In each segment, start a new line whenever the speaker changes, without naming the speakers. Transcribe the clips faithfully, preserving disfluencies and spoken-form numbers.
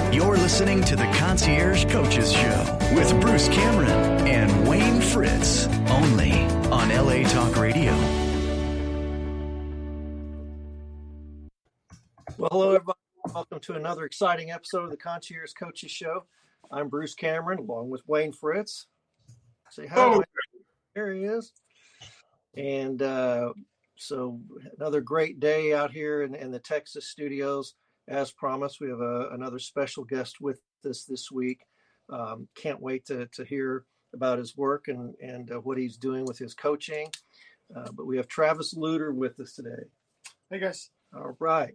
You're listening to the Concierge Coaches Show with Bruce Cameron and Wayne Fritz, only on L A Talk Radio.
Well, hello, everybody. Welcome to another exciting episode of the Concierge Coaches Show. I'm Bruce Cameron, along with Wayne Fritz. Say hi.
Oh.
Wayne. There he is. And uh, so another great day out here in, in the Texas studios. As promised, we have a, another special guest with us this week. Um, can't wait to, to hear about his work and, and uh, what he's doing with his coaching. Uh, but we have Travis Luter with us today.
Hey, guys.
All right.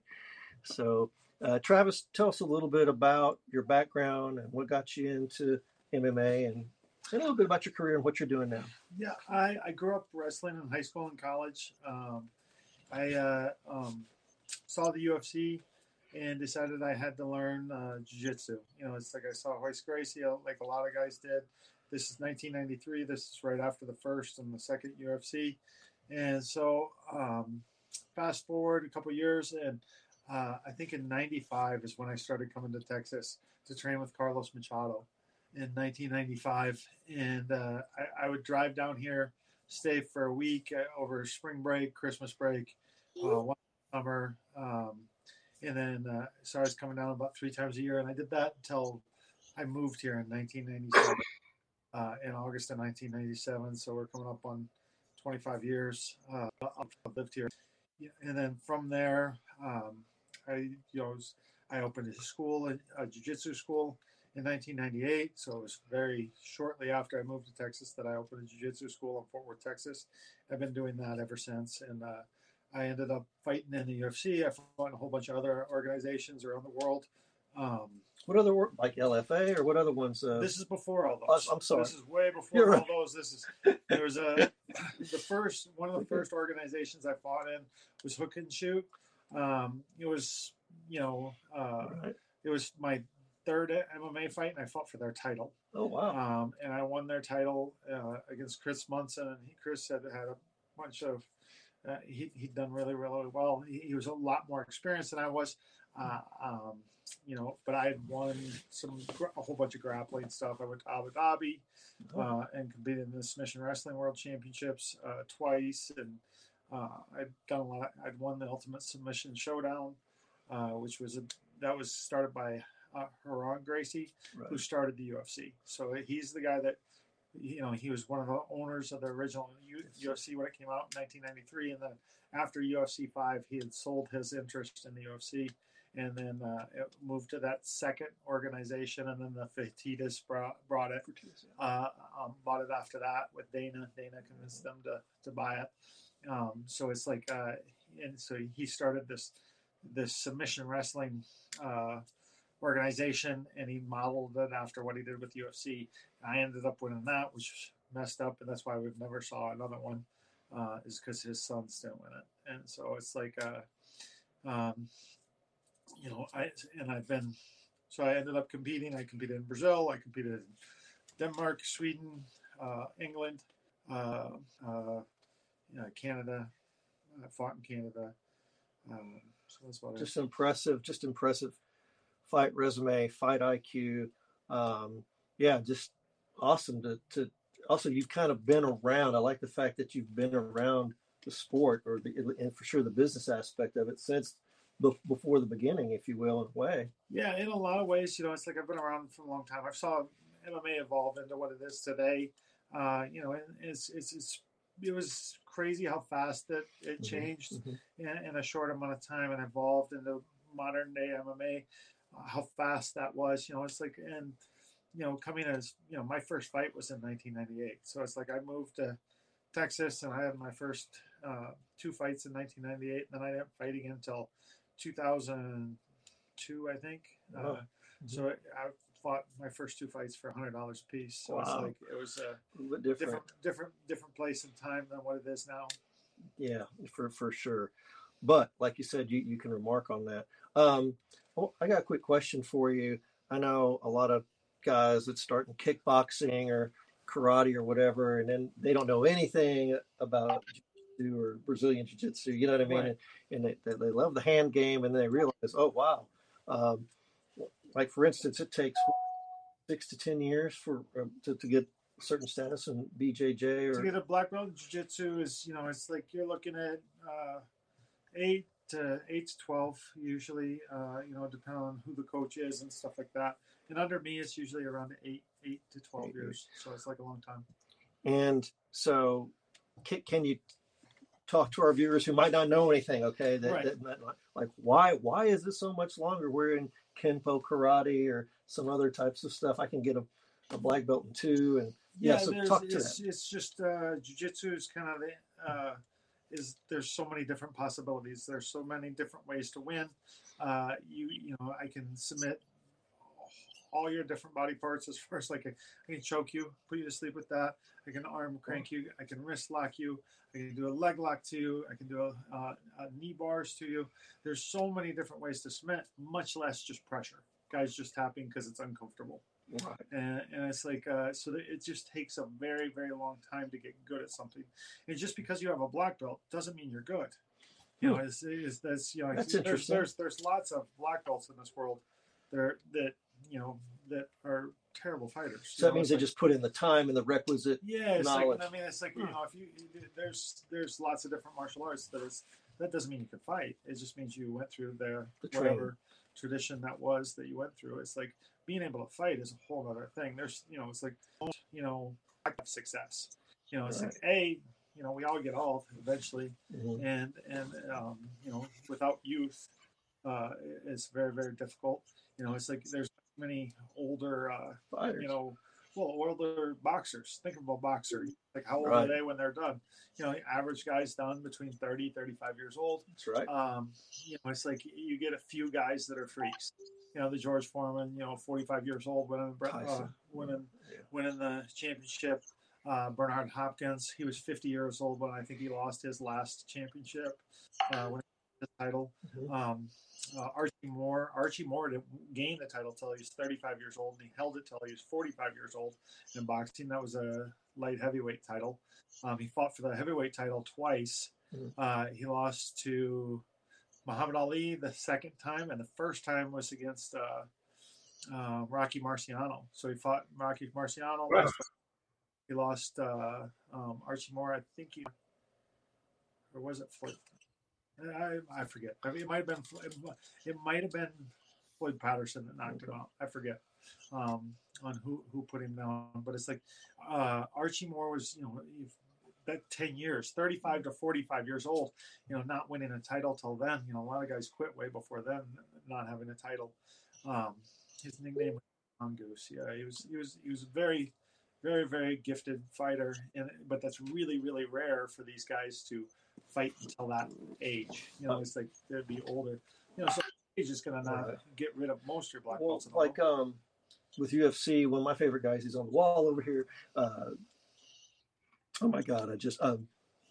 So, uh, Travis, tell us a little bit about your background and what got you into M M A, and a little bit about your career and what you're doing now.
Yeah, I, I grew up wrestling in high school and college. Um, I uh, um, saw the U F C and decided I had to learn uh, jiu-jitsu. You know, it's like I saw Royce Gracie, like a lot of guys did. This is nineteen ninety-three. This is right after the first and the second U F C. And so um, fast forward a couple years, and uh, I think in ninety-five is when I started coming to Texas to train with Carlos Machado in nineteen ninety-five. And uh, I, I would drive down here, stay for a week uh, over spring break, Christmas break, uh, one summer, um, and then uh, so I was coming down about three times a year. And I did that until I moved here in nineteen ninety-seven, uh, in August of nineteen ninety-seven. So we're coming up on twenty-five years. Uh, I've lived here. And then from there, um, I, you know, was, I opened a school, a, a jiu-jitsu school in nineteen ninety-eight. So it was very shortly after I moved to Texas that I opened a jiu-jitsu school in Fort Worth, Texas. I've been doing that ever since. And uh, I ended up fighting in the U F C. I fought in a whole bunch of other organizations around the world. Um,
what other work, like L F A, or what other ones? Uh,
this is before all those.
I'm sorry.
This is way before
You're
all
right.
those. This is there was a the first one of the first organizations I fought in was Hook and Shoot. Um, it was you know uh,
right.
It was my third M M A fight, and I fought for their title.
Oh wow!
Um, and I won their title uh, against Chris Munson, and he, Chris had had a bunch of. Uh, he he'd done really really well. He, he was a lot more experienced than I was, uh, um, you know. But I had won some a whole bunch of grappling stuff. I went to Abu Dhabi uh, and competed in the Submission Wrestling World Championships uh, twice, and uh, I'd done a lot. I'd won the Ultimate Submission Showdown, uh, which was a that was started by uh, Haran Gracie,
Right.
who started the U F C. So he's the guy that. You know, he was one of the owners of the original U F C when it came out in nineteen ninety-three, and then after U F C five, he had sold his interest in the U F C, and then uh, it moved to that second organization, and then the Fertitas brought, brought it, uh, um, bought it after that with Dana. Dana convinced them to to buy it. Um, so it's like, uh, and so he started this this submission wrestling. Uh, organization, and he modeled it after what he did with U F C. I ended up winning that, which messed up, and that's why we've never saw another one, uh, is because his sons didn't win it. And so it's like, uh, um, you know, I and I've been, so I ended up competing. I competed in Brazil, I competed in Denmark, Sweden, uh, England, uh, uh, you know, Canada. I fought in Canada. Um, so that's what
Just impressive, just impressive. Fight resume, fight I Q. Um, yeah, just awesome to, to also you've kind of been around. I like the fact that you've been around the sport or the, and for sure the business aspect of it since be- before the beginning, if you will, in a way.
Yeah, in a lot of ways, you know, it's like I've been around for a long time. I saw M M A evolve into what it is today. Uh, you know, it's, it's, it's, it was crazy how fast that it changed mm-hmm. in, in a short amount of time and evolved into modern day M M A. How fast that was, you know, it's like, and, you know, coming as, you know, my first fight was in nineteen ninety-eight. So it's like I moved to Texas and I had my first uh, two fights in nineteen ninety-eight. And then I didn't fight again until two thousand two, I think. Oh. Uh, mm-hmm. So I fought my first two fights for one hundred dollars a piece. So wow. It's like, it was a,
a little bit different.
different, different, different place and time than what it is now.
Yeah, for, for sure. But like you said, you, you can remark on that. Um, well, I got a quick question for you. I know a lot of guys that start in kickboxing or karate or whatever, and then they don't know anything about jiu-jitsu or Brazilian jiu-jitsu, you know what I mean?
Right.
And, and they, they love the hand game, and they realize, oh, wow. Um, like for instance, it takes six to ten years for uh, to, to get certain status in B J J or
to get a black belt in jiu-jitsu is, you know, it's like you're looking at uh, eight to eight to twelve usually, uh, you know, depending on who the coach is and stuff like that. And under me, it's usually around eight eight to twelve eight years, so it's like a long time.
And so, can, can you talk to our viewers who might not know anything? Okay, that,
right.
that, that like why why is this so much longer? We're in Kenpo karate or some other types of stuff. I can get a, a black belt in two, and yeah, yeah so talk to
it's,
that.
It's just uh, jiu-jitsu is kind of the, uh, is there's so many different possibilities. There's so many different ways to win. Uh, you you know, I can submit all your different body parts as far as like a, I can choke you, put you to sleep with that. I can arm crank you. I can wrist lock you. I can do a leg lock to you. I can do a, uh, a knee bars to you. There's so many different ways to submit, much less just pressure. Guys just tapping because it's uncomfortable.
Right.
And, and it's like, uh, so that it just takes a very, very long time to get good at something. And just because you have a black belt doesn't mean you're good. You know, it's, it's, that's, you know,
that's
there's,
interesting.
There's, there's lots of black belts in this world there that, you know, that are terrible fighters.
So that
know,
means they
like,
just put in the time and the requisite
yeah, it's
knowledge.
Like, I mean, it's like, you know, if you, there's, there's lots of different martial arts that is, that doesn't mean you can fight. It just means you went through the,
the
whatever
training.
Tradition that was that you went through. It's like being able to fight is a whole other thing. There's, you know, it's like, you know, success. You know, it's right. like, A, you know, we all get old eventually. Mm-hmm. And, and um, you know, without youth, uh, it's very, very difficult. You know, it's like there's many older, uh,
fighters.
You know, well, older boxers. Think of a boxer. Like, how old
right.
are they when they're done? You know, the average guy's done between thirty, thirty-five years old.
That's right.
Um, you know, it's like you get a few guys that are freaks. You know, the George Foreman, you know, forty-five years old, winning, uh, winning, yeah. winning the championship. Uh, Bernard Hopkins, he was fifty years old when I think he lost his last championship, uh, when he won the title. Mm-hmm. Um, uh, Archie Moore, Archie Moore didn't gain the title till he was thirty-five years old, and he held it till he was forty-five years old in boxing. That was a light heavyweight title. Um, he fought for the heavyweight title twice. Mm-hmm. Uh, he lost to Muhammad Ali the second time, and the first time was against uh, uh, Rocky Marciano. So he fought Rocky Marciano. Wow. He lost uh, um, Archie Moore. I think he, or was it Floyd? I, I forget. I mean, it might have been. It might have been Floyd Patterson that knocked him out. I forget um, on who, who put him down. But it's like uh, Archie Moore was, you know, that ten years, thirty-five to forty-five years old. You know, not winning a title till then. You know, a lot of guys quit way before then, not having a title. Um, his nickname was Mongoose. Yeah, he was. He was. He was very. Very, very gifted fighter, and but that's really, really rare for these guys to fight until that age. You know, it's like they'd be older. You know, so age is going to not right. get rid of most of your black belts.
Well, like um, with U F C, one of my favorite guys, he's on the wall over here. Uh, oh my God, I just um,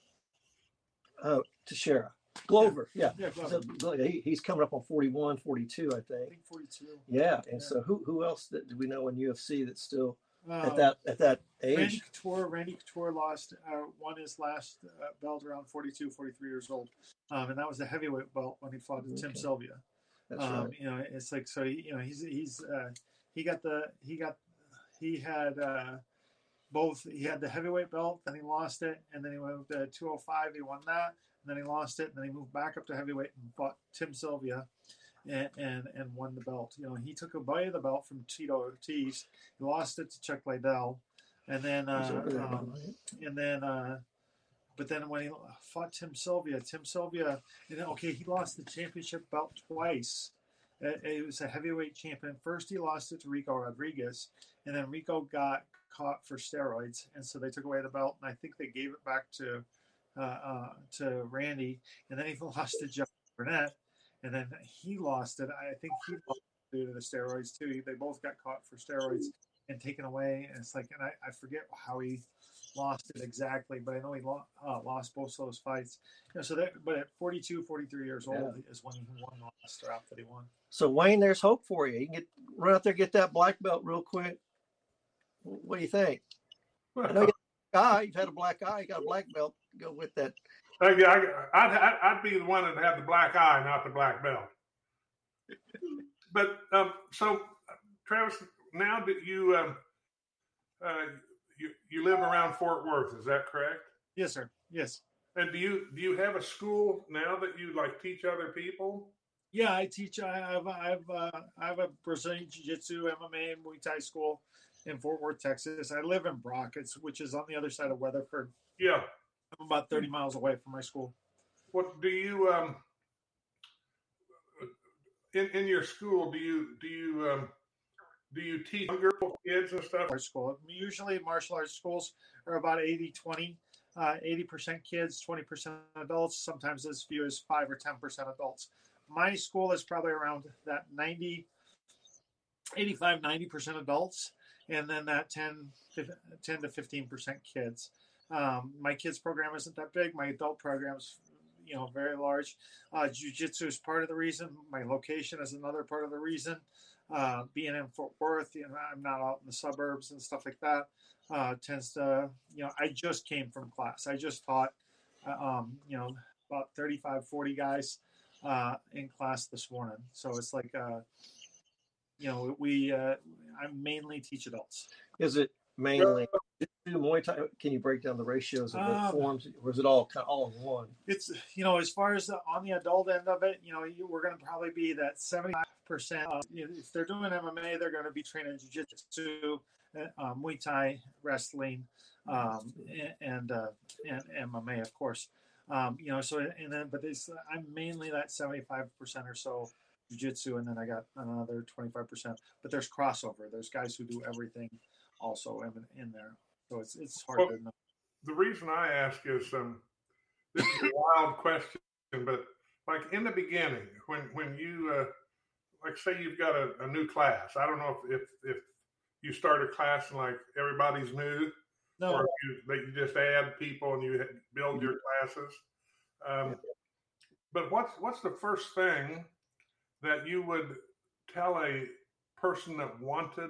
uh, Teixeira. Glover, yeah. yeah. yeah Glover. So, he, he's coming up on forty-one, forty-two, I think.
I think forty-two.
Yeah, and yeah. so who who else that do we know in U F C that's still Uh, at that at that age?
Randy Couture, Randy Couture lost, uh, won his last uh, belt around forty-two, forty-three years old, um, and that was the heavyweight belt when he fought okay. Tim Sylvia.
That's
um,
right.
You know, it's like so. He, you know, he's he's uh, he got the he got he had uh, both. He had the heavyweight belt, then he lost it, and then he went to two oh five. He won that, and then he lost it, and then he moved back up to heavyweight and fought Tim Sylvia. And, and and won the belt. You know, he took away the belt from Tito Ortiz. He lost it to Chuck Liddell, and then uh, um, and then uh, but then when he fought Tim Sylvia, Tim Sylvia, and then, okay, he lost the championship belt twice. It was a heavyweight champion. First, he lost it to Rico Rodriguez, and then Rico got caught for steroids, and so they took away the belt. And I think they gave it back to uh, uh, to Randy, and then he lost to Jeff Burnett. And then he lost it. I think he lost it due to the steroids too. They both got caught for steroids and taken away. And it's like, and I, I forget how he lost it exactly, but I know he lost, uh, lost both of those fights. You know, so that, but at forty-two, forty-three years old yeah. is when he won the last draft that he won.
So Wayne, there's hope for you. You can get run out there, get that black belt real quick. What do you think? I know you got a guy. You've had a black eye. You got a black belt. Go with that.
I, I, I'd, I'd be the one that had the black eye, not the black belt. But um, so Travis, now that you um, uh, you you live around Fort Worth, is that correct?
Yes, sir. Yes.
And do you do you have a school now that you like teach other people?
Yeah, I teach. I have I have uh, I have a Brazilian Jiu-Jitsu, M M A, Muay Thai school in Fort Worth, Texas. I live in Brock, it's, which is on the other side of Weatherford.
Yeah,
I'm about thirty miles away from my school.
What do you um in in your school? Do you do you um do you teach younger kids and stuff?
Our school usually martial arts schools are about eighty twenty. Uh, eighty percent kids, twenty percent adults, sometimes as few as five or ten percent adults. My school is probably around that ninety, eighty-five, ninety percent adults, and then that ten, ten to fifteen percent kids. Um, my kids program isn't that big. My adult program's, you know, very large. Uh, Jiu-Jitsu is part of the reason. My location is another part of the reason. Uh, being in Fort Worth, you know, I'm not out in the suburbs and stuff like that. Uh, tends to, you know, I just came from class. I just taught, uh, um, you know, about thirty-five, forty guys uh, in class this morning. So it's like, uh, you know, we, uh, I mainly teach adults.
Is it mainly Muay Thai? Can you break down the ratios of the
Um,
forms, or is it all kind of all in one?
It's, you know, as far as the, on the adult end of it, you know, you, we're going to probably be that seventy-five percent. Of, you know, if they're doing M M A, they're going to be training jiu-jitsu, uh, Muay Thai, wrestling, um, and, uh, and M M A, of course. Um, you know, so, and then, but this, I'm mainly that seventy-five percent or so jiu-jitsu, and then I got another twenty-five percent. But there's crossover. There's guys who do everything also in, in there. So it's it's hard
well,
to know.
The reason I ask is um, this is a wild question, but like in the beginning, when when you uh, like say you've got a, a new class, I don't know if, if if you start a class and like everybody's new,
No.
or you, that you just add people and you build your classes. Um, but what's what's the first thing that you would tell a person that wanted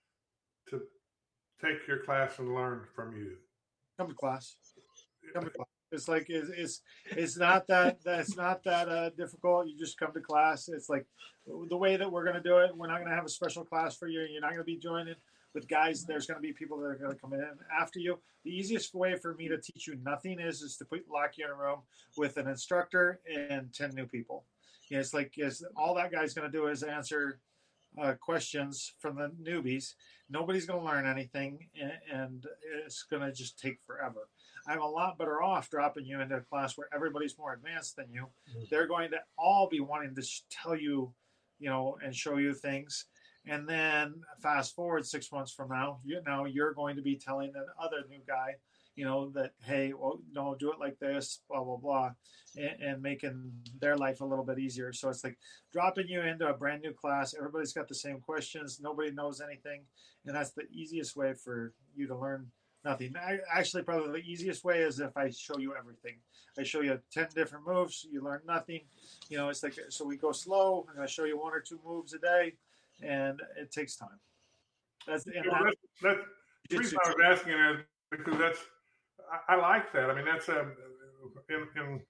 to take your class and learn from you?
Come to class. Come to class. It's like it's it's, it's not that that's not that uh, difficult. You just come to class. It's like the way that we're going to do it. We're not going to have a special class for you. You're not going to be joining with guys. There's going to be people that are going to come in after you. The easiest way for me to teach you nothing is is to put lock you in a room with an instructor and ten new people. You know, it's like it's, all that guy's going to do is answer Uh, questions from the newbies. Nobody's going to learn anything, and, and it's going to just take forever. I'm a lot better off dropping you into a class where everybody's more advanced than you. Mm-hmm. They're going to all be wanting to tell you, you know, and show you things. And then fast forward six months from now, you know, you're going to be telling the other new guy, you know, that, hey, well, no, do it like this, blah, blah, blah, and, and making their life a little bit easier. So it's like dropping you into a brand new class. Everybody's got the same questions. Nobody knows anything. And that's the easiest way for you to learn nothing. I, actually, probably the easiest way is if I show you everything. I show you ten different moves. You learn nothing. You know, it's like, so we go slow. I'm going to show you one or two moves a day, and it takes time. That's, and
you know,
that,
that's, that's the reason I was asking is because that's, I, I like that. I mean, that's a, in, in,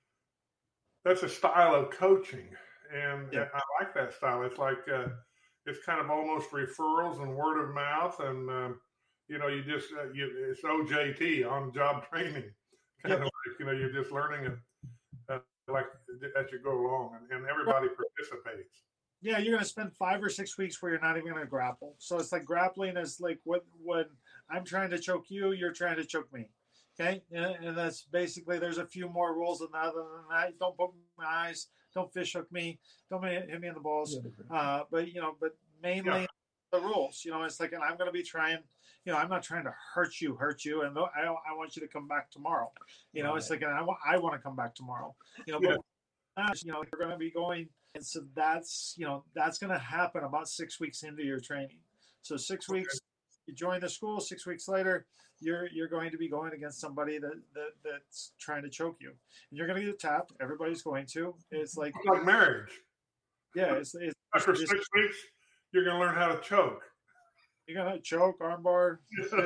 that's a style of coaching, and
yeah.
I like that style. It's like, uh, it's kind of almost referrals and word of mouth, and um, you know, you just uh, you, it's O J T, on job training, kind
yeah.
of like, you know, you're just learning it uh, like as you go along, and, and everybody participates.
Yeah, you're going to spend five or six weeks where you're not even going to grapple. So it's like grappling is like what when I'm trying to choke you, you're trying to choke me. Okay, and, and that's basically, there's a few more rules than that. Other than that, don't poke my eyes, don't fish hook me, don't hit me in the balls. Uh, but you know, but mainly yeah. the rules. You know, it's like, and I'm going to be trying. You know, I'm not trying to hurt you, hurt you, and I I want you to come back tomorrow. You know, right. It's like, and I want I want to come back tomorrow. You know, yeah. but you know, you're going to be going, and so that's you know that's going to happen about six weeks into your training. So six okay. weeks. You join the school, six weeks later, you're you're going to be going against somebody that, that that's trying to choke you. And you're going to get tapped. Everybody's going to. It's like
it's like marriage.
Yeah. It's, it's,
After
it's,
six it's, weeks, you're going to learn how to choke.
You're going to choke, armbar.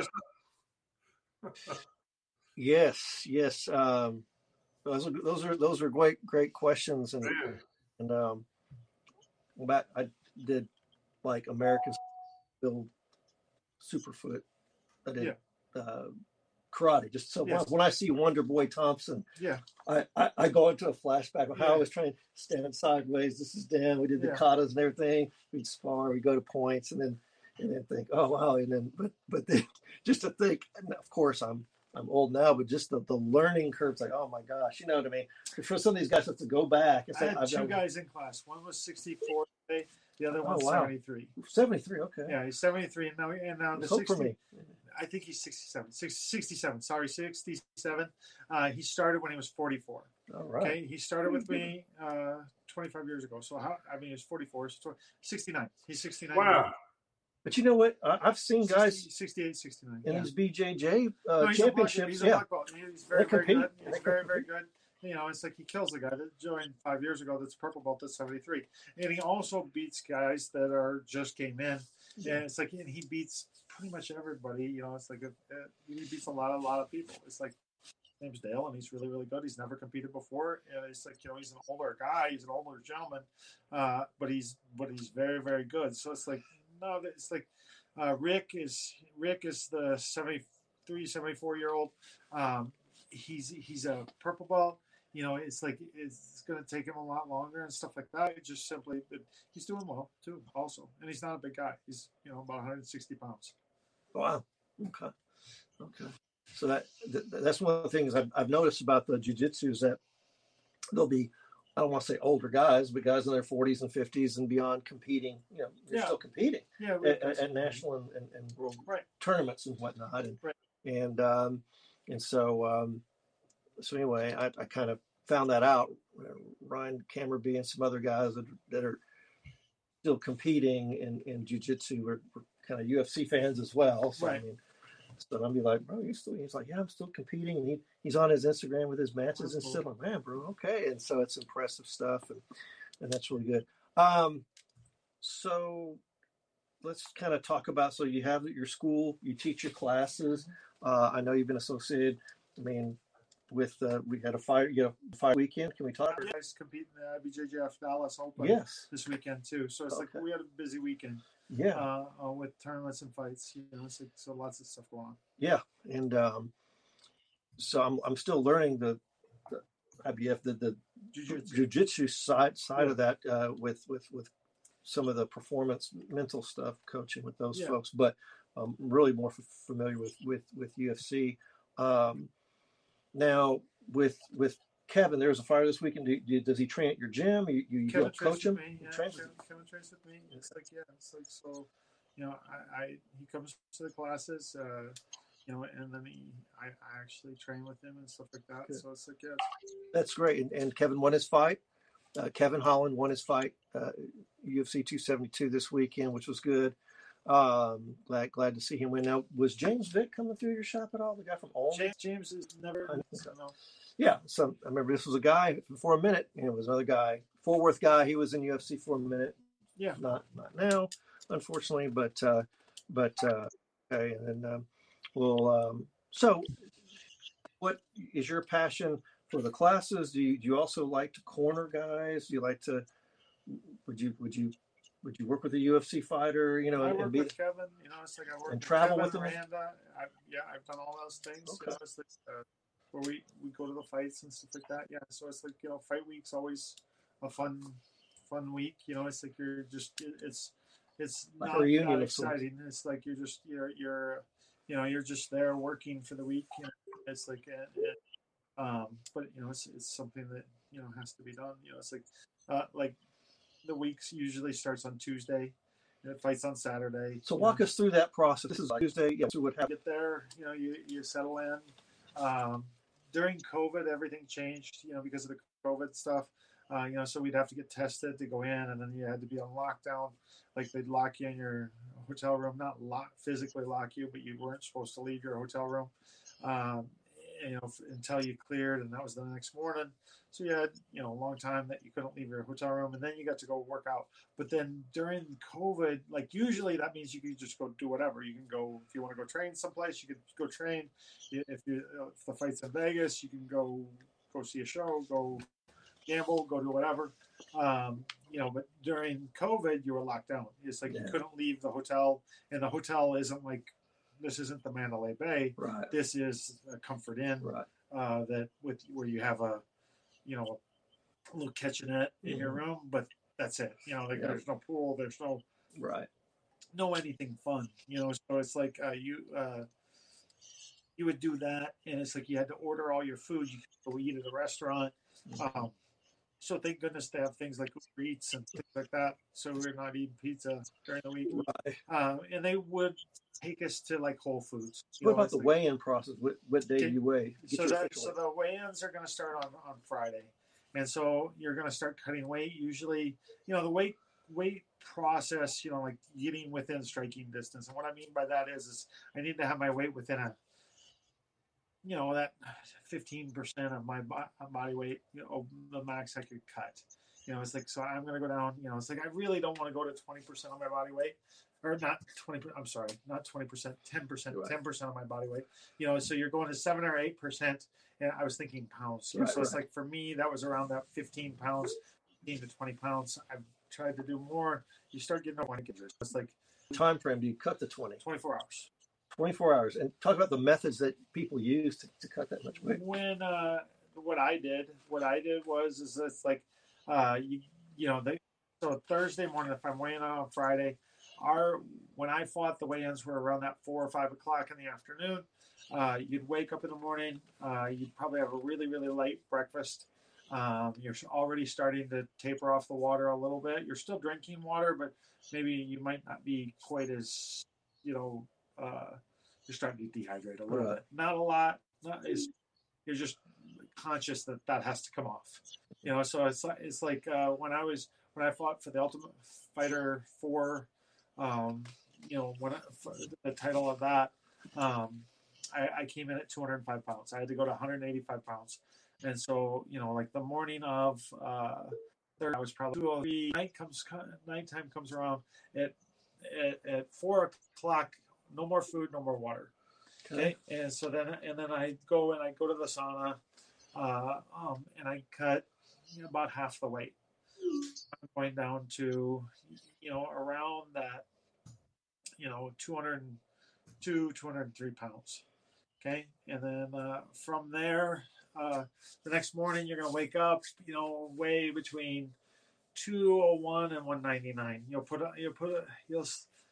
yes, yes. Um, those are those are those are great great questions, and Man. and um, back I did like American build Superfoot. I did
Yeah.
uh, karate. Just so
Yes.
when I see Wonder Boy Thompson,
Yeah.
I, I, I go into a flashback of how
Yeah.
I was trying to stand sideways. This is Dan. We did the
Yeah.
katas and everything. We'd spar. We go to points, and then and then think, oh wow, and then but but then just to think, and of course I'm I'm old now, but just the, the learning curves, like, oh my gosh, you know what I mean? For some of these guys have to go back. It's
I
like,
had
I've
two
got,
guys in class. One was sixty-four today. The other one's
oh, wow.
seventy-three.
seventy-three, okay.
Yeah, he's seventy-three, and now and now the
Hope
sixty.
for me.
I think he's sixty-seven. sixty-seven. Sorry, sixty-seven. Uh, he started when he was forty-four.
All right.
Okay, he started with me uh, twenty-five years ago. So how? I mean, he's forty-four. So sixty-nine. He's sixty-nine.
Wow.
But you know what? I, I've seen guys
sixty, sixty-eight, sixty-nine.
in
Yeah.
these B J J uh,
No, he's a black-
championships.
He's a
Yeah.
black belt. He's very,
They
very
compete.
good. He's
They
very,
compete.
very good. You know, it's like he kills the guy that joined five years ago that's purple belt at seventy-three. And he also beats guys that are just came in.
Yeah.
And it's like, and he beats pretty much everybody. You know, it's like, a, uh, he beats a lot, a lot of people. It's like, his name's Dale, and he's really, really good. He's never competed before. And it's like, you know, he's an older guy. He's an older gentleman. Uh, but he's, but he's very, very good. So it's like, no, it's like, uh, Rick is, Rick is the seventy-three, seventy-four year old. Um, he's, he's a purple belt. You know, it's like it's going to take him a lot longer and stuff like that. It just simply, but he's doing well too, also, and he's not a big guy. He's, you know, about one hundred sixty pounds.
Wow. Okay. Okay. So that th- that's one of the things I've, I've noticed about the jiu-jitsu is that there'll be, I don't want to say older guys, but guys in their forties and fifties and beyond competing. You know, they're
Yeah.
still competing
Yeah,
at, at, at national and, and, and world
right.
tournaments and whatnot. And
Right.
and um, and so um, so anyway, I, I kind of found that out. Ryan Camerby and some other guys that, that are still competing in, in jiu-jitsu were, were kind of U F C fans as well. So
Right.
I mean, so I'll be like, bro, you still? He's like, yeah, I'm still competing, and he, he's on his Instagram with his matches and
That's
stuff. Like, man, bro, okay. And so it's impressive stuff, and and that's really good. Um, so let's kind of talk about. So you have your school, you teach your classes. Uh, I know you've been associated. I mean, with uh, we had a fire, you know, fire weekend. Can we talk?
Our guys compete in the I B J J F Dallas Open
Yes.
this weekend too. So it's
Okay.
like we had a busy weekend
Yeah.
uh, uh, with tournaments and fights. You know, it's like, so lots of stuff going on.
Yeah, and um, so I'm I'm still learning the, the I B F the the
Jiu-jitsu.
jiu-jitsu side side of that uh, with with with some of the performance mental stuff coaching with those
Yeah.
folks, but I'm really more f- familiar with with with U F C. Um, now with with Kevin, there's a fire this weekend. Do, do, does he train at your gym? You you, you
Kevin
go
trains
coach him?
with me.
He
Yeah,
trains-
Kevin, Kevin trains with me. It's like, yeah, it's like, so, you know, I, I he comes to the classes, uh, you know, and then he, I, I actually train with him and stuff like that.
Good.
So it's like, yeah, it's,
That's great. And, and Kevin won his fight. Uh, Kevin Holland won his fight, uh, U F C two seventy-two this weekend, which was good. Um, glad glad to see him win. Now, was James Vick coming through your shop at all? The guy from Ulm?
James, James is never, so no.
Yeah. So I remember this was a guy for a minute. You know, it was another guy, Fort Worth guy. He was in U F C for a minute.
Yeah.
Not not now, unfortunately. But uh, but uh, okay. And um, well, um, so what is your passion for the classes? Do you, do you also like to corner guys? Do you like to? Would you would you would you work with a U F C fighter? You know,
I
and,
work
and be
with Kevin. You know, it's like I work
and
with
travel
Kevin,
with him?
Miranda. I, yeah, I've done all those things.
Okay.
You know, it's like, uh, where we, we go to the fights and stuff like that. Yeah, so it's like, you know, fight week's always a fun fun week. You know, it's like you're just it's it's
Like a
not,
reunion
not
of sorts.
exciting. It's like you're just you're you're you know you're just there working for the week. You know, it's like uh, it, um, but you know, it's it's something that you know has to be done. You know, it's like uh, like the weeks usually starts on Tuesday. And it fights on Saturday.
So
you
walk
know.
us through that process. This is like Tuesday. Yeah. So what happened?
Get there, you know, you, you settle in. Um, during COVID, everything changed, you know, because of the COVID stuff. Uh, you know, so we'd have to get tested to go in, and then you had to be on lockdown. Like they'd lock you in your hotel room, not lock, physically lock you, but you weren't supposed to leave your hotel room, um, you know, until you cleared, and that was the next morning. So you had, you know, a long time that you couldn't leave your hotel room, and then you got to go work out. But then during COVID, like usually that means you can just go do whatever. You can go, if you want to go train someplace, you could go train. If you if the fight's in Vegas, you can go go see a show, go gamble, go do whatever. Um, you know, but during COVID, you were locked down. It's like yeah. you couldn't leave the hotel, and the hotel isn't like, this isn't the Mandalay Bay.
Right.
This is a Comfort Inn.
Right.
Uh, that with where you have a, you know, a little kitchenette in mm-hmm. your room, but that's it. You know, like yeah. there's no pool, there's no
right, no
anything fun. You know, so it's like uh, you uh, you would do that, and it's like you had to order all your food. You could go eat at a restaurant. Mm-hmm. Um, so thank goodness they have things like Uber Eats and things like that. So we're not eating pizza during the week.
Right.
Uh, and they would take us to like Whole Foods.
You what know, about the like, weigh-in process? What, what day do you weigh?
So that so the weigh-ins are going to start on, on Friday, and so you're going to start cutting weight. Usually, you know, the weight weight process. You know, like getting within striking distance. And what I mean by that is, is I need to have my weight within a, you know, that fifteen percent of my body weight, you know, the max I could cut. You know, it's like, so I'm going to go down, you know, it's like, I really don't want to go to twenty percent of my body weight, or not twenty, I'm sorry, not twenty percent, ten percent, right. ten percent of my body weight, you know, so you're going to seven or eight percent. And I was thinking pounds. Right, so right. It's like, for me, that was around that fifteen pounds, fifteen to twenty pounds. I've tried to do more. You start getting, I want to get this. It's like,
time frame do you cut the twenty?
twenty-four hours.
twenty-four hours. And talk about the methods that people use to, to cut that much weight.
When, uh, what I did, what I did was, is it's like, uh, you, you know, they, so Thursday morning, if I'm weighing in on Friday, our, when I fought, the weigh-ins were around that four or five o'clock in the afternoon. Uh, you'd wake up in the morning, uh, you'd probably have a really, really light breakfast. Um, you're already starting to taper off the water a little bit. You're still drinking water, but maybe you might not be quite as, you know, uh, you're starting to dehydrate a little right. bit. Not a lot. Not is you're just conscious that that has to come off. You know, so it's like it's like uh, when I was when I fought for the Ultimate Fighter four, um, you know, when I, the title of that, um, I, I came in at two hundred five pounds. I had to go to one hundred eighty-five pounds, and so you know, like the morning of uh, third, I was probably two oh three. Night comes nighttime comes around at at, at four o'clock. No more food, no more water. Okay. okay. And so then, and then I go and I go to the sauna, uh, um, and I cut you know, about half the weight. I'm going down to, you know, around that, you know, two hundred two, two hundred three pounds. Okay. And then, uh, from there, uh, the next morning you're going to wake up, you know, weigh between two oh one and one ninety-nine. You'll put a, you'll put a, you'll,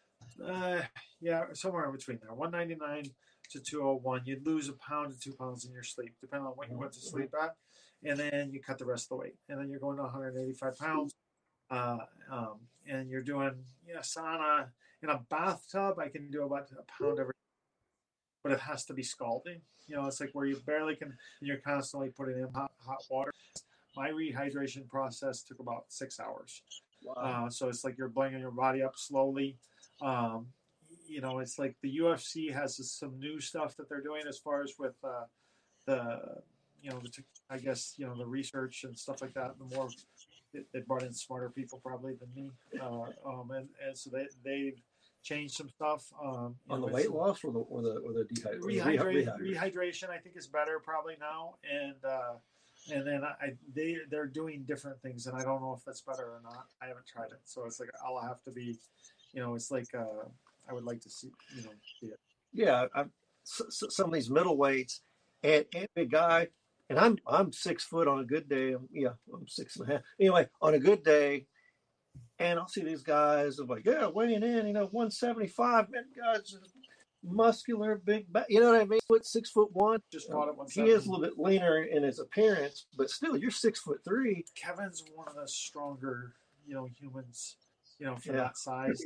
Uh, yeah, somewhere in between there, one ninety-nine to two oh one. You'd lose a pound to two pounds in your sleep, depending on what you went to sleep at, and then you cut the rest of the weight, and then you're going to one hundred eighty-five pounds, uh, um, and you're doing yeah sauna in a bathtub. I can do about a pound every, but it has to be scalding. You know, it's like where you barely can, and you're constantly putting in hot, hot water. My rehydration process took about six hours. Wow. Uh, so it's like you're bringing your body up slowly. Um, you know, it's like the U F C has some new stuff that they're doing as far as with uh, the, you know, the, I guess, you know, the research and stuff like that. The more they brought in smarter people probably than me. Uh, um, and, and so they, they've changed some stuff. Um,
On the weight some, loss or the, or the, or the dehydration?
Rehydration, rehydration, I think is better probably now. And, uh, and then I, they, they're doing different things and I don't know if that's better or not. I haven't tried it. So it's like, I'll have to be, you know, it's like, uh, I would like to see, you know, see it.
Yeah. I'm, so, so some of these middleweights and, and a guy, and I'm, I'm six foot on a good day. I'm, yeah, I'm six and a half. Anyway, on a good day. And I'll see these guys. I'm like, yeah, weighing in, you know, one seventy-five. Man, guys, muscular, big back. You know what I mean? Foot six foot one.
Just fought at one
seventy. He is a little bit leaner in his appearance, but still, you're six foot three.
Kevin's one of the stronger, you know, humans, you know, for yeah. that size.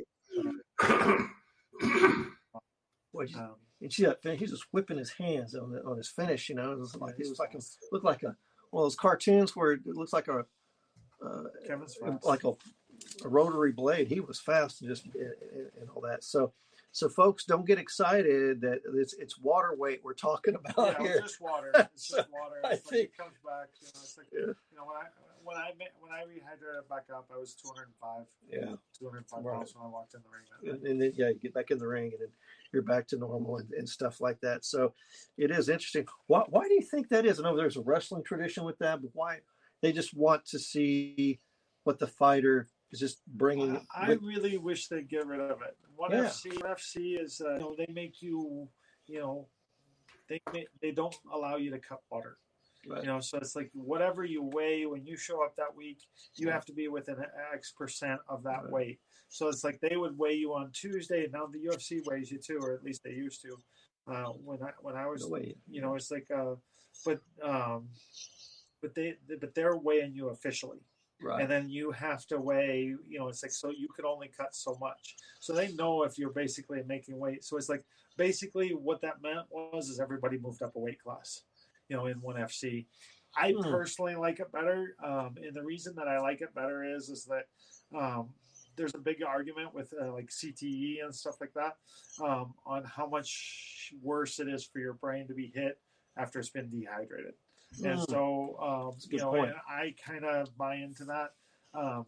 Well, you, um, and see that thing? He's just whipping his hands on the, on his finish. You know, it was like it was like a looked like a one of those cartoons where it looks like a uh,
Kevin's fast.
like a, a rotary blade. He was fast and just and, and all that. So, so folks, don't get excited that it's it's water weight we're talking about
yeah,
here.
It's just water. It's just water. It's
I
like
think
it comes back. You know, it's like
yeah.
you know when I when I when I rehydrated back up, I was two hundred five.
Yeah,
two hundred five
right.
pounds when I walked in the ring.
And, and then yeah, you get back in the ring, and then you're back to normal and, and stuff like that. So it is interesting. Why why do you think that is? I know there's a wrestling tradition with that, but why they just want to see what the fighter is just bringing.
I, I really wish they'd get rid of it. One
Yeah.
F C, one F C is, uh, you know, they make you, you know, they make, they don't allow you to cut water.
Right.
You know, so it's like whatever you weigh when you show up that week, you have to be within X percent of that
Right.
weight. So it's like they would weigh you on Tuesday, and now the U F C weighs you too, or at least they used to. Uh, when I when I was,
No way.
you know, it's like, uh, but um, but they but they're weighing you officially.
Right.
And then you have to weigh, you know, it's like, so you can only cut so much. So they know if you're basically making weight. So it's like, basically what that meant was, is everybody moved up a weight class, you know, in one F C. I
Hmm.
personally like it better. Um, and the reason that I like it better is, is that um, there's a big argument with uh, like C T E and stuff like that um, on how much worse it is for your brain to be hit after it's been dehydrated. And
Hmm.
so, um,
That's a
you
good
know,
point.
and I kind of buy into that. Um,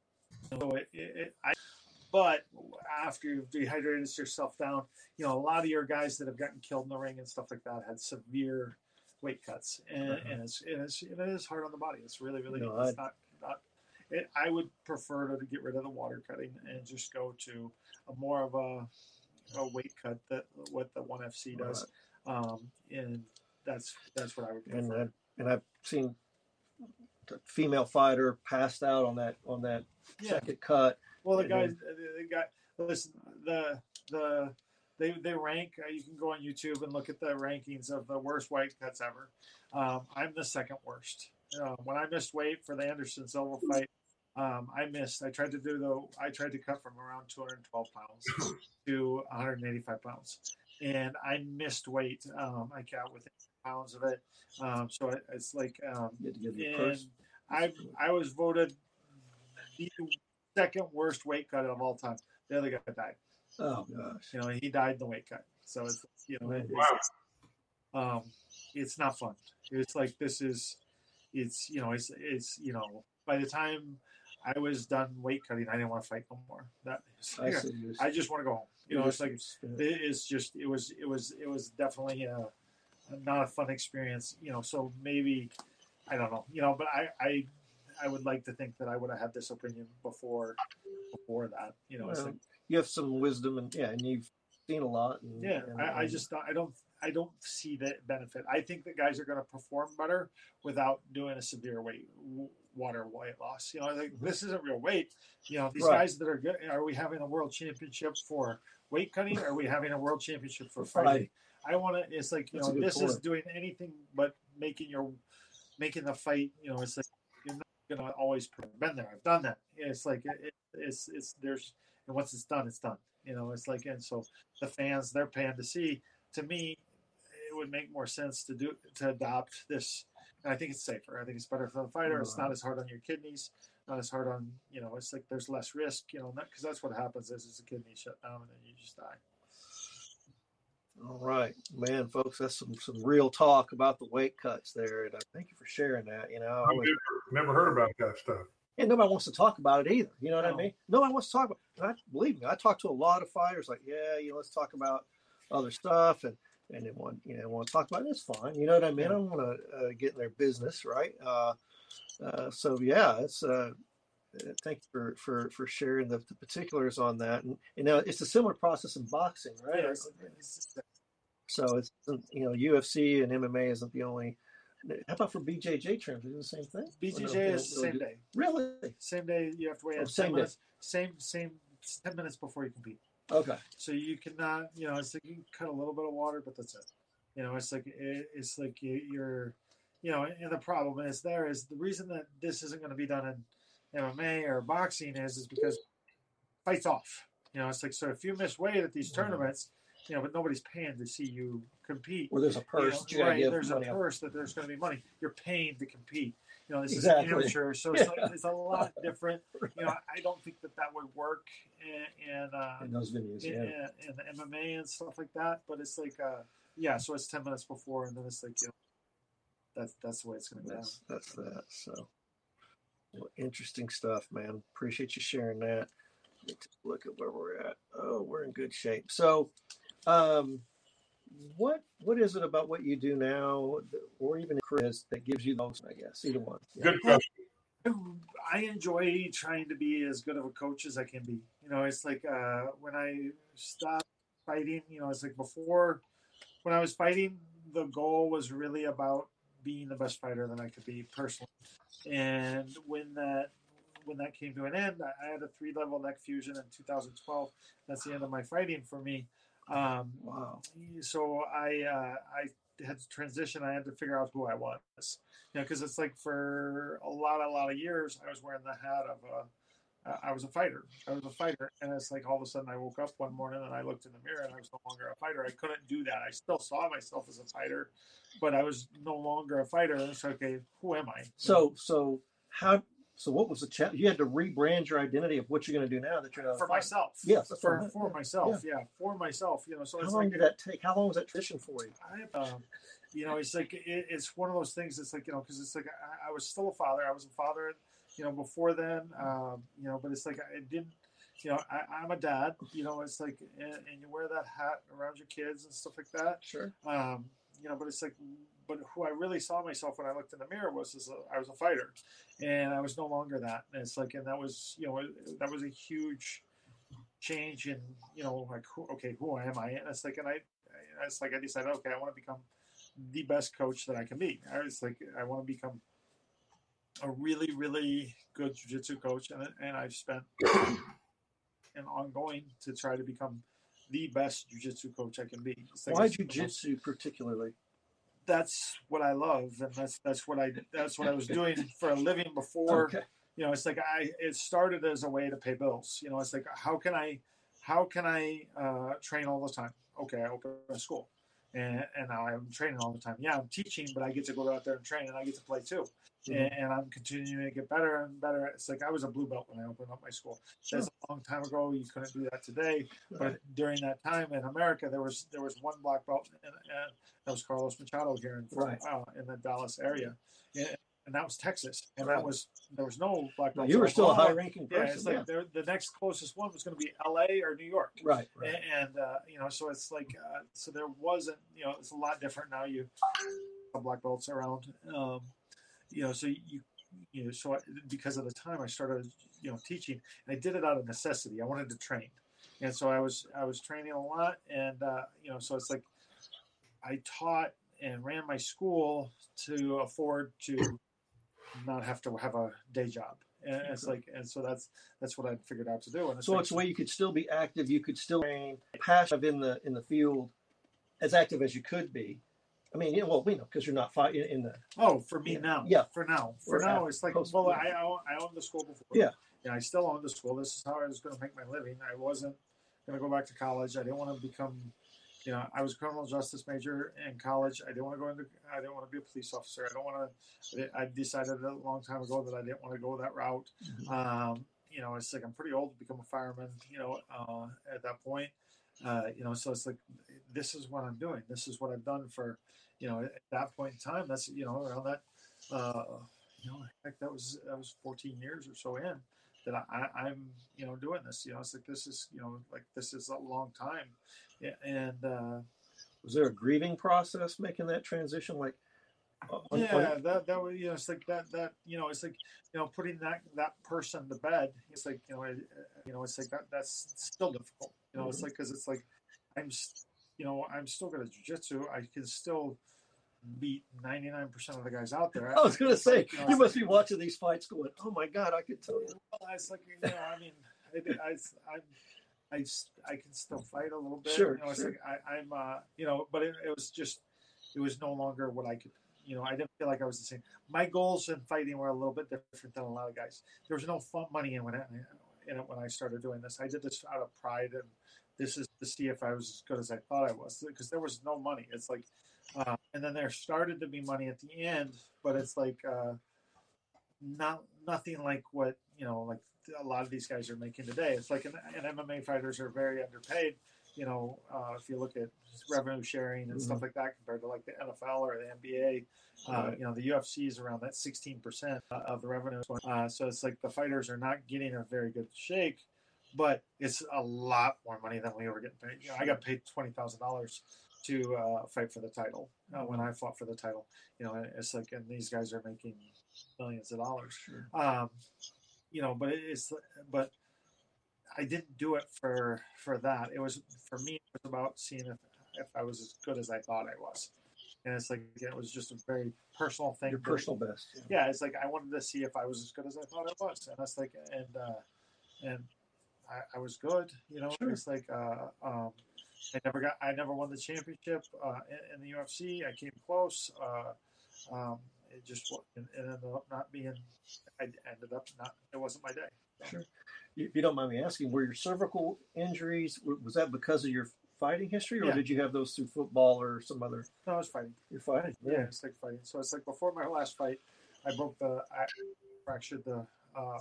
so it, it, it, I, but after you've dehydrated yourself down, you know, a lot of your guys that have gotten killed in the ring and stuff like that had severe weight cuts, and,
Uh-huh.
and, it's, and, it's, and it is hard on the body. It's really, really,
No,
it's
I-
not, not it, I would prefer to get rid of the water cutting and just go to a more of a, a weight cut that what the one F C does. Um, and that's, that's what I would prefer.
And uh, and I've seen the female fighter passed out on that on that
Yeah.
second cut.
Well, the
And
guys, the guy, listen, the the they they rank. Uh, you can go on YouTube and look at the rankings of the worst weight cuts ever. Um, I'm the second worst. Uh, when I missed weight for the Anderson Silva fight, um, I missed. I tried to do the. I tried to cut from around two hundred twelve pounds to one hundred eighty-five pounds, and I missed weight. Um, I got within pounds of it. Um, so it, it's like, um,
You had to give your
and
purse.
I I was voted the second worst weight cut of all time. The other guy died.
Oh gosh.
You know, he died in the weight cut. So it's, you know, it's,
Wow.
um, it's not fun. It's like, this is, it's, you know, it's, it's, you know, by the time I was done weight cutting, I didn't want to fight no more. That is,
I see. You're-
I just want to go home. You know,
you're
it's like,
just-
it is just, it was, it was, it was definitely a, not a fun experience, you know, so maybe, I don't know, you know, but I, I, I would like to think that I would have had this opinion before, before that, you know, it's
Well,
like,
you have some wisdom, and yeah, and you've seen a lot. And,
yeah,
and,
I, I
and-
just, I don't, I don't see the benefit. I think that guys are going to perform better without doing a severe weight, w- water weight loss. You know, like, this isn't real weight. You know, these
Right.
guys that are good, are we having a world championship for weight cutting? Or are we having a world championship for
For
fighting? I want to, it's like, you
That's a
know,
good
this is
point.
doing anything but making your, making the fight, you know, it's like, you're not going to always, I've been there, I've done that. It's like, it, it, it's, it's, there's, and once it's done, it's done. You know, it's like, and so the fans, they're paying to see. To me, it would make more sense to do, to adopt this. And I think it's safer. I think it's better for the fighter. It's not as hard on your kidneys, not as hard on, you know, it's like there's less risk, you know, because that's what happens is, is the kidney shut down and then you just die.
All right, man, folks, that's some some real talk about the weight cuts there, and I thank you for sharing that. You know, I
I've
was,
never, never heard about that stuff.
and nobody wants to talk about it either. You know what I
No.
mean? Nobody wants to talk about it. And I believe me, I talk to a lot of fighters like, yeah, you know, let's talk about other stuff, and and they want, you know, want to talk about it. It's fine. You know what I mean? I don't want to uh, get in their business, right? Uh, uh, so yeah, it's. Uh, uh, thank you for, for, for sharing the, the particulars on that. And you know, it's a similar process in boxing, right?
Yeah, it's, it's,
So it's, you know, U F C and M M A isn't the only. How about for B J J terms? Is it the same thing?
B
Or
J
no,
J
they
is
don't
the
really
same
do-
day.
Really?
Same day you have to wait
Oh,
in
same
ten
day.
minutes. Same, same, ten minutes before you compete.
Okay.
So you cannot, you know, it's like you can cut a little bit of water, but that's it. You know, it's like it, it's like you, you're, you know, and the problem is there is the reason that this isn't going to be done in M M A or boxing is is because fights off. You know, it's like, so if you miss weight at these tournaments, you know, but nobody's paying to see you compete.
Where there's a
You know,
purse. you gotta
right?
give
There's a
money up.
purse that there's going to be money. You're paying to compete. You know, this
Exactly.
is an amateur, so it's,
Yeah.
like, it's a lot different. You know, I don't think that that would work in, in, uh,
In those videos,
in,
yeah.
in, in the M M A and stuff like that. But it's like, uh, yeah, so it's ten minutes before, and then it's like, you know, that's that's the way it's going to go down.
That's that's that. So, well, interesting stuff, man. Appreciate you sharing that. Let me take a look at where we're at. Oh, we're in good shape. So, um, what what is it about what you do now, or even Chris, that gives you those? I guess either one. Yeah.
Good question.
I enjoy trying to be as good of a coach as I can be. You know, it's like uh, when I stopped fighting. You know, it's like before when I was fighting, the goal was really about being the best fighter that I could be personally. And when that when that came to an end, I had a three level neck fusion in two thousand twelve. That's the end of my fighting for me. Um,
Wow.
So I uh, I had to transition. I had to figure out who I was, you know, because it's like for a lot a lot of years I was wearing the hat of a uh, I was a fighter. I was a fighter, and it's like all of a sudden I woke up one morning and I looked in the mirror and I was no longer a fighter. I couldn't do that. I still saw myself as a fighter, but I was no longer a fighter. And it's okay. Who am I?
So so how? So what was the challenge? You had to rebrand your identity of what you're going to do now that you're not
for myself.
Yes,
for for myself. Yeah. yeah, for myself. You know. So
how
it's
long
like,
did that take? How long was that transition for you?
I, um, you know, it's like it, it's one of those things. It's like you know, because it's like I, I was still a father. I was a father, you know, before then. Um, you know, but it's like I didn't. You know, I, I'm a dad. You know, it's like and, and you wear that hat around your kids and stuff like that.
Sure.
Um, you know, but it's like. But who I really saw myself when I looked in the mirror was as a, I was a fighter, and I was no longer that. And it's like, and that was, you know, that was a huge change in, you know, like, who, okay, who am I? And it's like, and I, I, it's like I decided, okay, I want to become the best coach that I can be. I was like, I want to become a really, really good jiu-jitsu coach, and and I've spent an ongoing to try to become the best jiu-jitsu coach I can be. Like
why jiu-jitsu particularly?
That's what I love, and that's that's what I that's what I was doing for a living before. Okay. You know, it's like I it started as a way to pay bills. You know, it's like how can I how can I uh, train all the time? Okay, I open a school, and and now I'm training all the time. Yeah, I'm teaching, but I get to go out there and train, and I get to play too. Mm-hmm. And, and I'm continuing to get better and better. It's like I was a blue belt when I opened up my school. Sure. That's a long time ago. You couldn't do that today. Right. But during that time in America, there was there was one black belt, and, and that was Carlos Machado here in right. uh, in the Dallas area, and, and that was Texas. And right. that was there was no black belt.
No, you were still a high-ranking person.
Yeah, it's like yeah. the next closest one was going to be L A or New York.
Right. right.
And, and uh, you know, so it's like uh, so there wasn't. You know, it's a lot different now. You have black belts around. Um, You know, so you, you know, so I, because of the time I started, you know, teaching, and I did it out of necessity. I wanted to train, and so I was, I was training a lot, and uh, you know, so it's like I taught and ran my school to afford to not have to have a day job, and it's like, and so that's that's what I figured out to do. And it's
so
like,
it's a way you could still be active, you could still train, passive in the in the field, as active as you could be. I mean, yeah, well, we know because you're not fighting in the.
Oh, for me
yeah.
now.
Yeah.
For now. For now, it's like, post, well, yeah. I I owned the school before.
Yeah.
Yeah, I still own the school. This is how I was going to make my living. I wasn't going to go back to college. I didn't want to become, you know, I was a criminal justice major in college. I didn't want to go into, I didn't want to be a police officer. I don't want to, I decided a long time ago that I didn't want to go that route. Mm-hmm. Um, you know, it's like, I'm pretty old to become a fireman, you know, uh, at that point. Uh, you know, so it's like, this is what I'm doing. This is what I've done for, you know, at that point in time, that's, you know, around that, uh, you know, heck, that was, that was fourteen years or so in that I, I'm, you know, doing this, you know, it's like, this is, you know, like this is a long time. Yeah, and, uh,
was there a grieving process making that transition? Like,
uh, yeah, that, that was, you know, it's like that, that, you know, it's like, you know, putting that, that person to bed, it's like, you know, it, you know, it's like that, that's still difficult, you know, mm-hmm. It's like, cause it's like, I'm, you know, I'm still good at jiu-jitsu. I can still beat ninety-nine percent of the guys out there.
I was going to say, like, you, know, you must be watching these fights going, oh my God, I could tell you.
Well, it's like, you know, I mean, I, I, I, I, I can still fight a little bit.
Sure.
You know, it's
sure.
like, I, I'm, uh, you know, but it, it was just, it was no longer what I could, you know, I didn't feel like I was the same. My goals in fighting were a little bit different than a lot of guys. There was no fun money in it, in it when I started doing this. I did this out of pride and, this is to see if I was as good as I thought I was, because there was no money. It's like, uh, and then there started to be money at the end, but it's like uh, not nothing like what, you know, like a lot of these guys are making today. It's like, an, and M M A fighters are very underpaid. You know, uh, if you look at revenue sharing and mm-hmm. stuff like that compared to like the N F L or the N B A, uh, right. You know, the U F C is around that sixteen percent of the revenue. Uh, so it's like the fighters are not getting a very good shake. but it's a lot more money than we were getting paid. You know, I got paid twenty thousand dollars to uh, fight for the title uh, when I fought for the title. You know, it's like, and these guys are making millions of dollars.
Sure.
Um, you know, but it's, but I didn't do it for, for that. It was, for me, it was about seeing if, if I was as good as I thought I was. And it's like, it was just a very personal thing.
Your personal
that,
best.
Yeah. yeah. It's like, I wanted to see if I was as good as I thought I was. And that's like, and, uh, and I, I was good, you know,
Sure.
it's like, uh, um, I never got, I never won the championship, uh, in, in the U F C. I came close. Uh, um, it just, it ended up not being, I ended up not, it wasn't my day. So.
Sure. If you don't mind me asking, were your cervical injuries, was that because of your fighting history, or
yeah.
did you have those through football or some other?
No, I was fighting.
You're fighting.
Yeah, yeah, it's like fighting. So it's like before my last fight, I broke the, I fractured the, uh,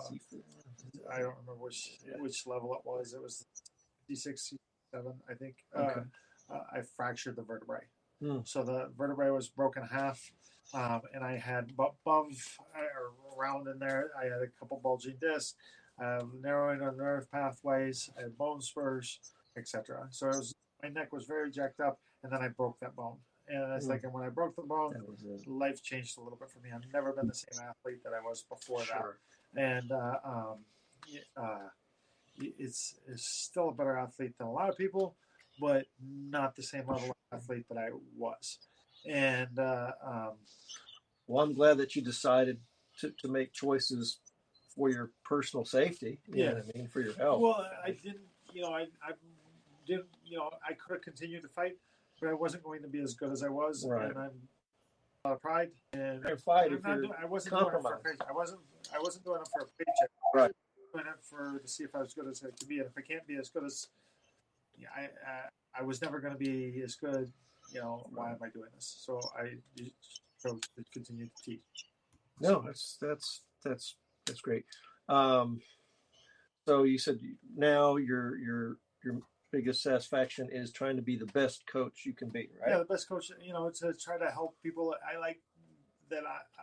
I don't remember which yeah. which level it was. It was C six, C seven, I think. Okay. Uh, uh, I fractured the vertebrae. Hmm. So the vertebrae was broken in half, um, and I had above or around in there, I had a couple bulging discs, I have narrowing of nerve pathways, I had bone spurs, et cetera. So it was, my neck was very jacked up, and then I broke that bone. And it's mm. like, and when I broke the bone, life changed a little bit for me. I've never been the same athlete that I was before sure. that. And uh, um, uh, it's, it's still a better athlete than a lot of people, but not the same level of athlete that I was. And uh, um,
well, I'm glad that you decided to, to make choices for your personal safety. You yeah, know what I mean, for your health.
Well, I didn't. You know, I, I didn't. You know, I could have continued to fight, but I wasn't going to be as good as I was.
Right.
And I'm a lot of pride. And
you're fight if
not
you're
doing, I wasn't
compromised.
doing it for I wasn't. I wasn't doing it for a paycheck.
Right.
I was doing it for to see if I was good as I could be. And if I can't be as good as, yeah, I I, I was never going to be as good. You know, why am I doing this? So I chose to continue to teach.
No, that's that's that's that's great. Um, so you said now your your your biggest satisfaction is trying to be the best coach you can be, right?
Yeah, the best coach. You know, to try to help people. I like that.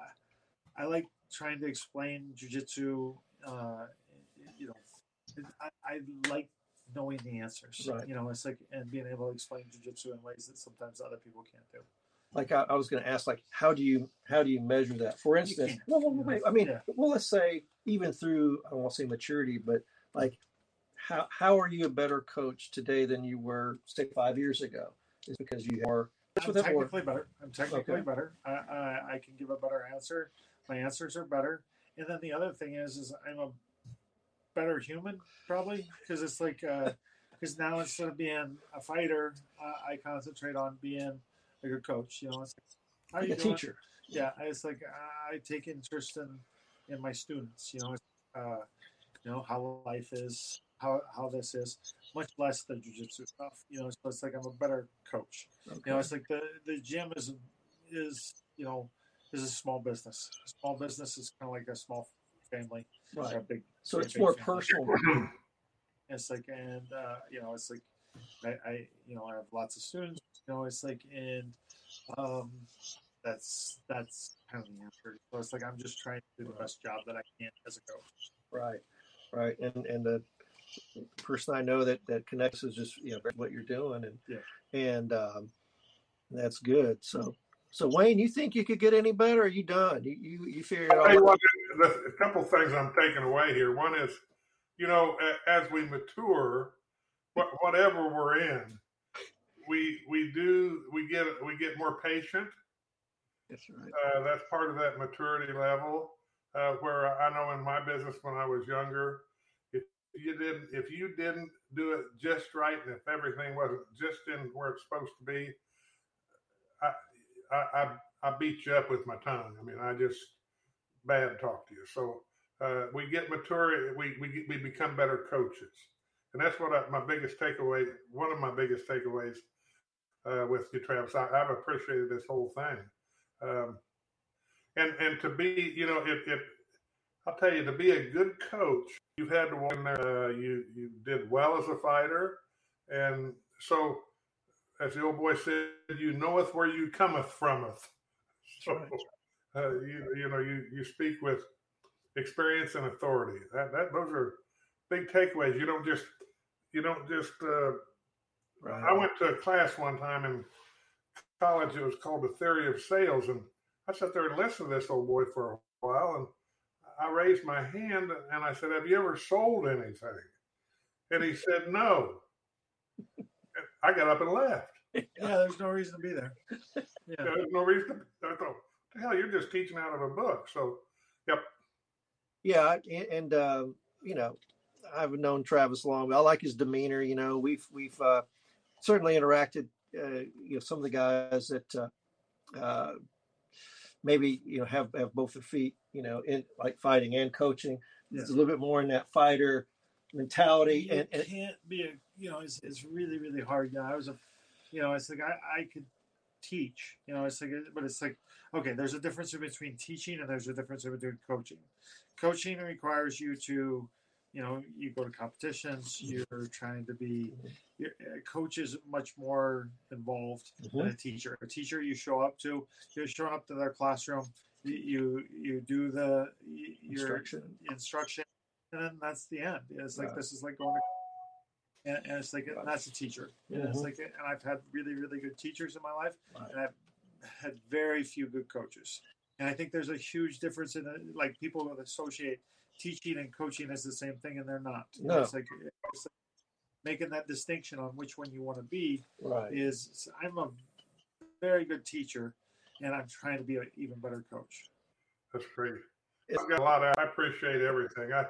I I, I like trying to explain jiu-jitsu. Uh, you know, I, I like knowing the answers.
Right.
You know, it's like and being able to explain jiu-jitsu in ways that sometimes other people can't do.
Like I, I was going to ask, like, how do you how do you measure that? For instance, well, well, wait, I mean, yeah. well, let's say even through I don't want to say maturity, but like, how how are you a better coach today than you were say five years ago? Is because you are
I'm technically better. I'm technically okay. better. I, I I can give a better answer. My answers are better. And then the other thing is, is I'm a better human probably because it's like because uh, now instead of being a fighter, uh, I concentrate on being a good coach, you know, it's like, how are you
a
doing?
Teacher.
Yeah, it's like I take interest in, in my students, you know, uh, you know how life is, how how this is, much less the jiu-jitsu stuff, you know. So it's like I'm a better coach. Okay. You know, it's like the, the gym is is you know is a small business. A small business is kind of like a small family,
right?
Or a big,
so it's
big
more
family.
personal.
It's like and uh, you know it's like. I, I, you know, I have lots of students. You know, it's like, and um, that's that's kind of the answer. So it's like I'm just trying to do the best job that I can as a coach.
Right, right, and and the person I know that that connects is just you know what you're doing, and
yeah.
and um, that's good. So so Wayne, you think you could get any better? Or are you done? You you, you figured it
out?
out?
A couple things I'm taking away here. One is, you know, as we mature. Whatever we're in, we we do we get we get more patient.
That's right.
Uh, that's part of that maturity level. Uh, where I know in my business when I was younger, if you didn't if you didn't do it just right, and if everything wasn't just in where it's supposed to be, I I I, I beat you up with my tongue. I mean, I just bad talk to you. So uh, we get mature. We we get, we become better coaches. And that's what I, my biggest takeaway, one of my biggest takeaways uh, with you, Travis. I, I've appreciated this whole thing. Um, and and to be, you know, it, it, I'll tell you, to be a good coach, you've had to walk in there. Uh, you, you did well as a fighter. And so, as the old boy said, you knoweth where you cometh frometh. So, uh, you, you know, you, you speak with experience and authority. That, that those are big takeaways. You don't just, you don't just, uh,
Right.
I went to a class one time in college. It was called The Theory of Sales. And I sat there and listened to this old boy for a while. And I raised my hand and I said, have you ever sold anything? And he said, no. I got up and left.
Yeah, there's no reason to be there. Yeah.
There's no reason to, I thought, the hell, you're just teaching out of a book. So, yep.
Yeah, and, and uh, you know, I've known Travis long. I like his demeanor. You know, we've we've uh, certainly interacted. Uh, you know, some of the guys that uh, uh, maybe you know have, have both their feet, you know, in like fighting and coaching.
Yeah.
It's a little bit more in that fighter mentality.
You
and, and
can't be a, you know, it's, it's really, really hard. Yeah, I was a, you know, it's like I, I could teach, you know, it's like, but it's like, okay, there's a difference between teaching and there's a difference between coaching. Coaching requires you to, you know, you go to competitions, you're trying to be, you're, a coach is much more involved mm-hmm. than a teacher. A teacher, you show up to, you're showing up to their classroom, you, you, you do the you,
instruction.
instruction. And then that's the end. It's like, wow. This is like going to, and, and it's like, and that's a teacher. And mm-hmm. it's like, and I've had really, really good teachers in my life, right. And I've had very few good coaches. And I think there's a huge difference in it. Like people would associate teaching and coaching as the same thing, and they're not.
No.
It's like, it's like making that distinction on which one you want to be.
Right.
Is I'm a very good teacher, and I'm trying to be an even better coach.
That's great. I've got a lot of, I appreciate everything. I,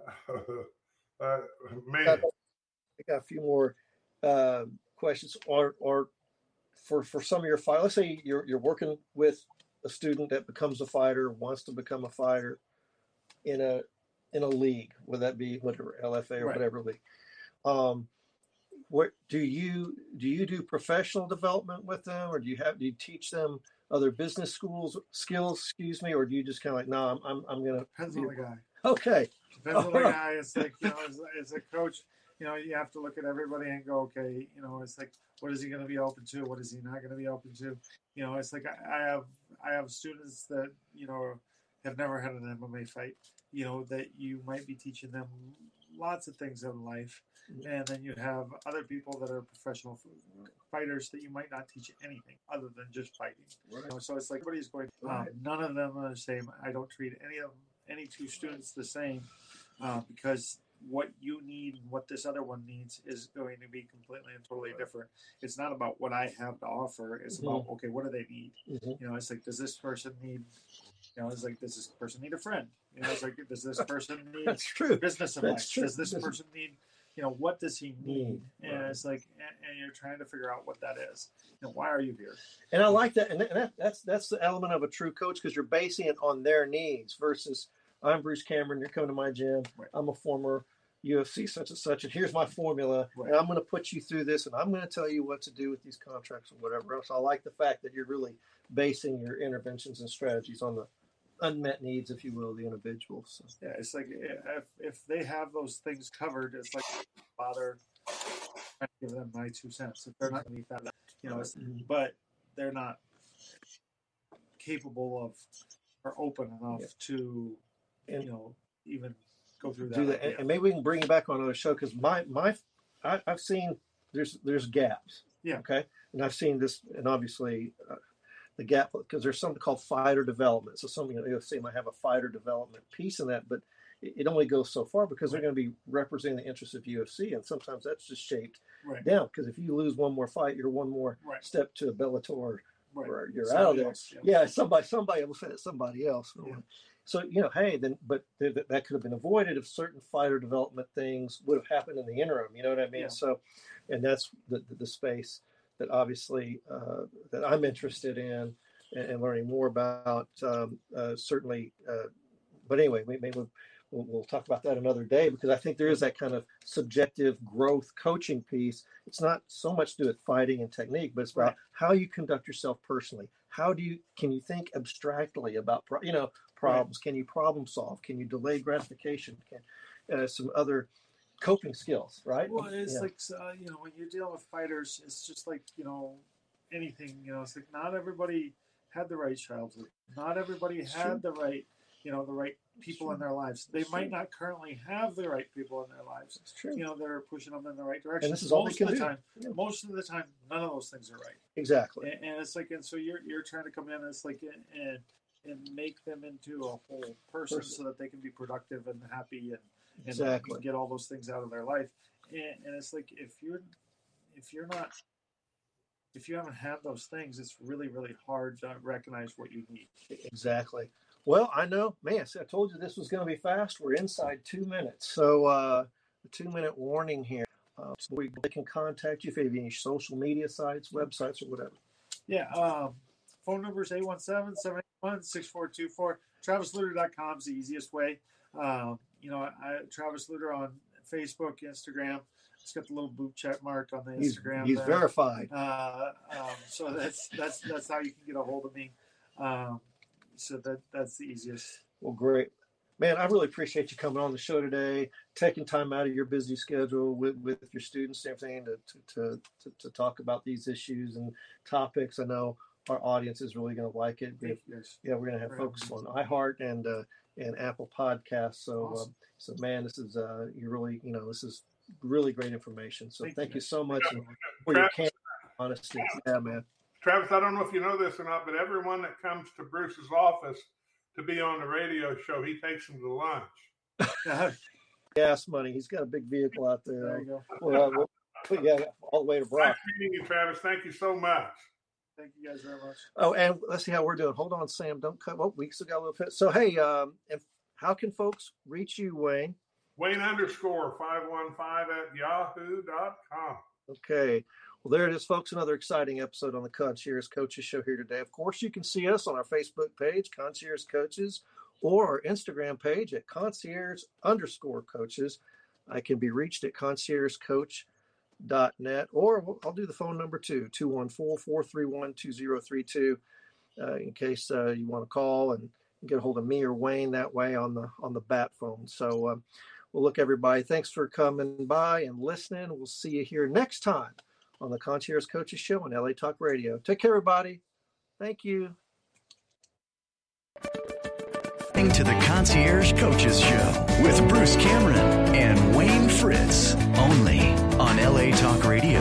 uh, man.
I got a few more uh, questions, or or for, for some of your fight. Let's say you're you're working with a student that becomes a fighter, wants to become a fighter in a in a league, whether that be whatever L F A or
right.
whatever league. Um, what do you do? You do professional development with them, or do you have do you teach them other business schools skills? Excuse me, or do you just kind of like, no, I'm I'm, I'm gonna
depends on the guy.
Okay.
Depends on the guy. It's like, you know, as, as a coach, you know, you have to look at everybody and go, okay, you know, it's like, what is he going to be open to? What is he not going to be open to? You know, it's like I, I have I have students that, you know, have never had an M M A fight, you know, that you might be teaching them lots of things in life. And then you have other people that are professional fighters that you might not teach anything other than just fighting. Right. You know, so it's like everybody's going, um, none of them are the same. I don't treat any of them, any two students the same uh, because what you need and what this other one needs is going to be completely and totally different. It's not about what I have to offer. It's mm-hmm. about, okay, what do they need? Mm-hmm. You know, it's like, does this person need, you know, it's like, does this person need a friend? You know, it's like, does this person need
That's true.
business advice? Does this person need, you know, what does he need? And
right.
it's like, and, and you're trying to figure out what that is. And why are you here?
And I like that. And that, that's, that's the element of a true coach, because you're basing it on their needs versus I'm Bruce Cameron. You're coming to my gym.
Right.
I'm a former U F C such and such, and here's my formula,
right.
and I'm going to put you through this, and I'm going to tell you what to do with these contracts or whatever else. I like the fact that you're really basing your interventions and strategies on the unmet needs, if you will, of the individual. So.
Yeah, it's like if if they have those things covered, it's like bother trying to give them my two cents if they're not going to meet that, you know. It's,
mm-hmm.
But they're not capable of or open enough yeah. to,
and,
you know, even. Go through that,
do that. And maybe we can bring you back on another show, because my my I, I've seen there's there's gaps.
Yeah.
Okay. And I've seen this, and obviously uh, the gap, because there's something called fighter development. So some, you know, U F C might have a fighter development piece in that, but it, it only goes so far because right. they're going to be representing the interests of U F C, and sometimes that's just shaped
right.
down. Because if you lose one more fight, you're one more
right.
step to a Bellator,
right.
or you're
somebody
out of there.
Else, yeah.
yeah, somebody somebody will say it, somebody else.
Yeah.
So, you know, hey, then, but th- th- that could have been avoided if certain fighter development things would have happened in the interim. You know what I mean?
Yeah.
So, and that's the, the, the space that obviously uh, that I'm interested in and, and learning more about. Um, uh, certainly, uh, but anyway, we, maybe we'll, we'll, we'll talk about that another day, because I think there is that kind of subjective growth coaching piece. It's not so much to do with fighting and technique, but it's about right. how you conduct yourself personally. How do you, can you think abstractly about, you know, problems? Right. Can you problem solve? Can you delay gratification? Can uh, some other coping skills, right?
Well, it's
yeah.
like, uh, you know, when you're dealing with fighters, it's just like, you know, anything, you know, it's like not everybody had the right childhood. Not everybody
it's
had
true.
the right, you know, the right people in their lives. They might not currently have the right people in their lives.
It's true.
You know, they're pushing them in the right direction.
And this is all
most
they
of
can
the
do.
time.
Yeah.
Most of the time, none of those things are right.
Exactly.
And, and it's like, and so you're you're trying to come in and it's like and and make them into a whole person, person. so that they can be productive and happy and, and
exactly.
get all those things out of their life. And, and it's like if you're if you're not if you haven't had those things, it's really really hard to recognize what you need.
Exactly. Well, I know, man. See, I told you this was going to be fast. We're inside two minutes, so uh, a two-minute warning here. Uh, so we they can contact you if you have any social media sites, websites, or whatever.
Yeah. Um, phone number is eight one seven, seven eight one, six four two four. Travis Luter dot com is the easiest way. Um, you know, I, Travis Luter on Facebook, Instagram. It's got the little boot check mark on the Instagram.
He's, he's verified.
Uh, um, so that's that's that's how you can get a hold of me. Um, so that that's the easiest.
Well, great. Man, I really appreciate you coming on the show today, taking time out of your busy schedule with, with your students and everything to, to, to, to talk about these issues and topics. I know our audience is really going to like it. If, yeah, we're going to have right. folks on iHeart and uh, and Apple Podcasts. So, awesome. um, so man, this is uh, you really, you know, this is really great information. So, thank, thank you. you so much yeah. for your candid honesty. Yeah, man.
Travis, I don't know if you know this or not, but everyone that comes to Bruce's office to be on the radio show, he takes them to lunch.
Gas money. He's got a big vehicle out there.
There you go.
Well, uh, we'll, yeah, all the way to Brock.
Nice meeting you, Travis. Thank you so much.
Thank you guys very much.
Oh, and let's see how we're doing. Hold on, Sam. Don't cut. Oh, we still got a little bit. So, hey, um, if, how can folks reach you, Wayne?
Wayne underscore five one five at yahoo dot com.
Okay. Well, there it is, folks. Another exciting episode on the Concierge Coaches Show here today. Of course, you can see us on our Facebook page, Concierge Coaches, or our Instagram page at concierge underscore coaches. I can be reached at concierge coach dot net, or I'll do the phone number too, two one four, four three one, two zero three two, uh, in case uh, you want to call and get a hold of me or Wayne that way on the on the bat phone. So, um, well, look, everybody, thanks for coming by and listening. We'll see you here next time on the Concierge Coaches Show on L A Talk Radio. Take care, everybody. Thank you.
To the Concierge Coaches Show with Bruce Cameron and Wayne Fritz, only on L A Talk Radio.